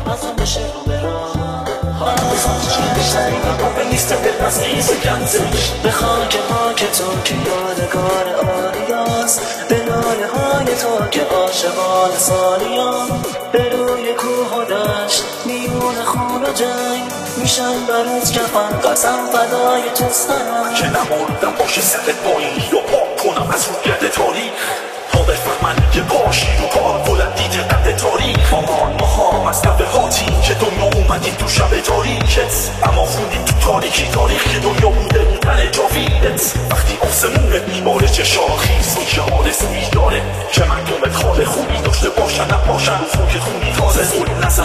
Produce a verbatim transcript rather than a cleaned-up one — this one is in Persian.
ازم بشه رو برام حالا بخوام چی بشتری و با به نیست دل بس نیست کنزش به خاک خاک تو که یادگار آریاست به ناله های تو که عاشقان سالیان به روی کوه و دشت میون خون و جنگ میشن برات کفن قسم فدای تو سنم که نماردم باشه سرت با این یا پاک کنم از رو گرد تاریخ تا بفهمن که پاشی رو کار بلند دیده قد تاریخ آمان ماهام از نوه هاتی که دنیا اومدیم تو شب تاریکت اما خوندیم تو تاریکی تاریخ که دنیا بوده بودن جاویدت وقتی آسمونت میباره چه شاخیز این که آرزویی داره که مردمت حال خوبی داشته باشن نباشن و خون که خونی تازه زل نزن